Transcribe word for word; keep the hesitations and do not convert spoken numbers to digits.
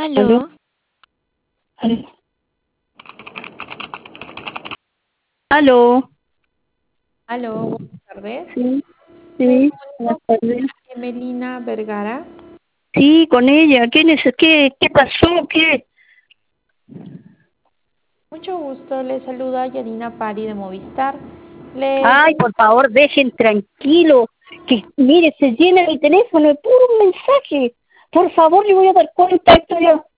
¿Aló? ¿Aló? ¿Aló? ¿Aló? Aló, buenas tardes. Sí, Me sí, buenas comunico con tardes. Emelina Vergara. Sí, con ella. ¿Quién es? ¿Qué, qué pasó? ¿Qué? Mucho gusto, le saluda Yanina Pari de Movistar. Le... Ay, por favor, dejen tranquilo. Que, mire, se llena mi teléfono de puro mensaje. Por favor, le voy a dar cuenta. Esto ya